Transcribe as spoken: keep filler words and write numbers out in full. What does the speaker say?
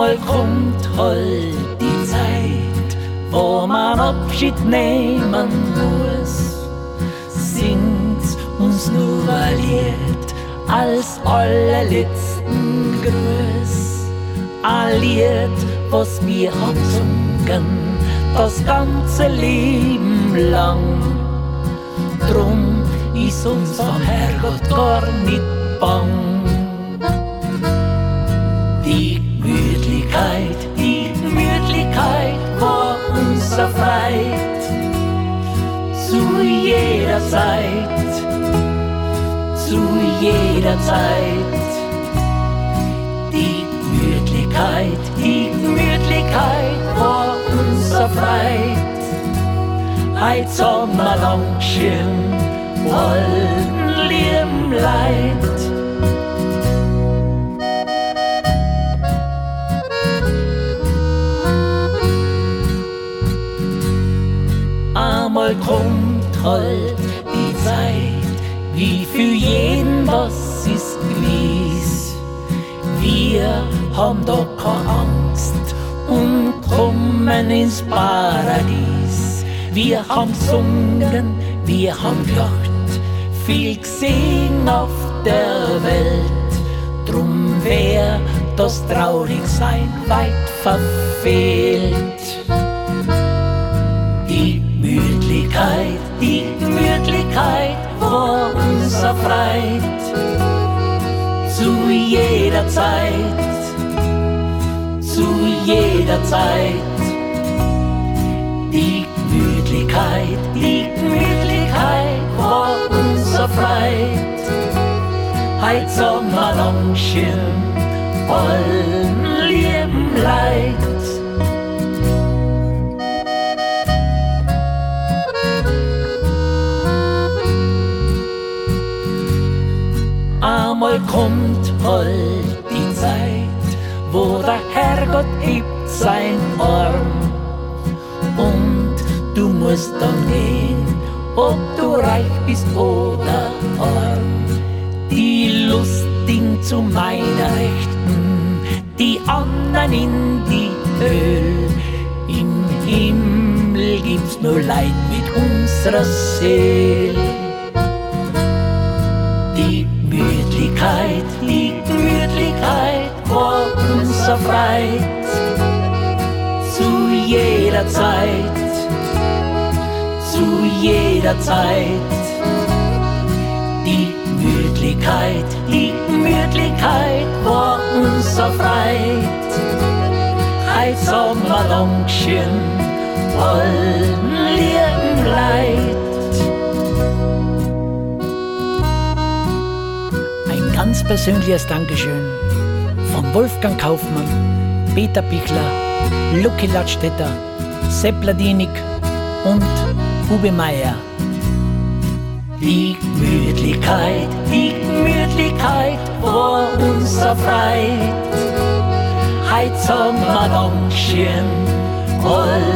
Einmal kommt halt die Zeit, wo man Abschied nehmen muss. Singt's uns nur ein Lied als allerletzten Gruß. Ein Lied, was wir haben gesungen, das ganze Leben lang. Drum ist uns vom Herrgott gar nicht bang. Die Gemütlichkeit, die Gemütlichkeit war unser Freit. Zu jeder Zeit, zu jeder Zeit. Die Gemütlichkeit, die Gemütlichkeit war unser Freit. Heut sagen wir Dankeschön allen lieben Leid. Einmal kommt halt die Zeit, wie für jeden was ist gewiss. Wir haben doch keine Angst und kommen ins Paradies. Wir haben gesungen, wir haben gelacht, viel gesehen auf der Welt. Drum wär das Traurigsein weit verfehlt. Die Gemütlichkeit, die Gemütlichkeit war unser Freit. Zu jeder Zeit, zu jeder Zeit. Die Gemütlichkeit, die Gemütlichkeit war unser Freit. Heut sagen wir Dankeschön allen lieben Leid. Einmal kommt halt die Zeit, wo der Herrgott hebt sein Arm und du musst dann gehen, ob du reich bist oder arm. Die Lustigen zu meiner Rechten, die anderen in die Höhl. Im Himmel gibt's nur Leid mit unserer Seele. Die Gemütlichkeit, die Gemütlichkeit war unser Freit. Zu jeder Zeit, zu jeder Zeit. Die Gemütlichkeit, die Gemütlichkeit war unser Freit. Heut sagen wir Dankeschön allen lieben Leid. Ein ganz persönliches Dankeschön von Wolfgang Kaufmann, Peter Pichler, Lucky Ladstätter, Sepp Ladinik und Uwe Meier. Die Gemütlichkeit, die Gemütlichkeit war unser Freit. Heut sagen wir Dankeschön allen